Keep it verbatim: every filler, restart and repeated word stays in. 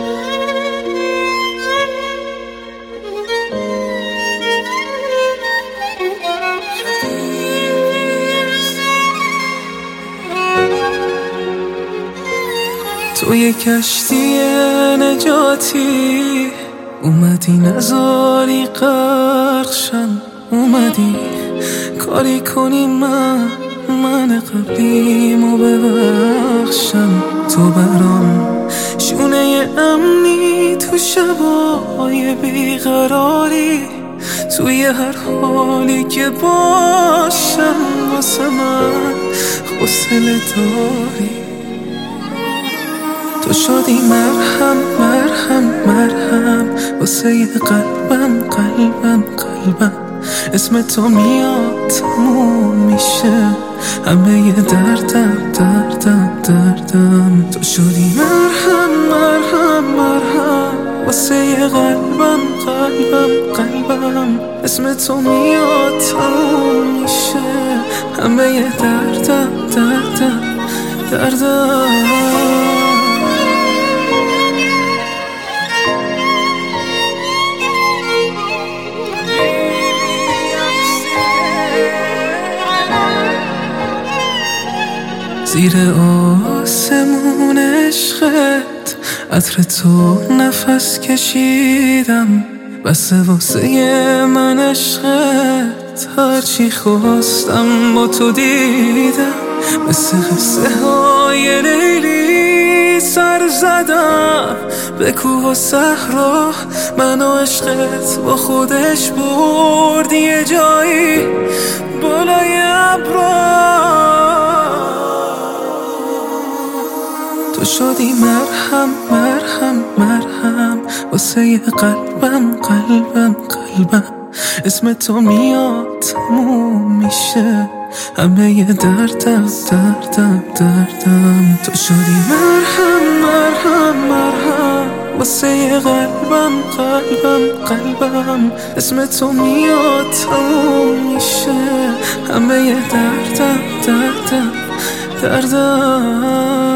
توی کشتی نجاتی اومدی نذاری غرق شم، اومدی کاری کنی من من قبلیمو ببخشم. تو برام شونه امنی تو شبای بیقراری، توی هر حالی که باشم واسه من حوصله داری. تو شدی مرهم مرهم مرهم واسه یه قلبم قلبم قلبم. اسم تو میاد تموم میشه همه یه دردم دردم دردم. تو شدی مرهم مرهم مرهم واسه یه قلبم قلبم قلبم. اسم تو میاد تموم میشه همه یه دردم دردم دردم. زیر آسمون عشقت عطر تو نفس کشیدم، بسه واسه من عشقت هرچی خواستم با تو دیدم. مثل قصه های لیلی سر زدم به کوه و صحرا، من و عشقت با خودش برد یه جایی بالای ابرا. تو شدی مرهم مرهم مرهم واسه یه قلبم قلبم قلبم. اسم تو میاد تموم میشه همه یه دردم دردم دردم. تو شدی مرهم مرهم مرهم واسه یه قلبم قلبم قلبم. اسم تو میاد تموم میشه همه یه دردم دردم دردم.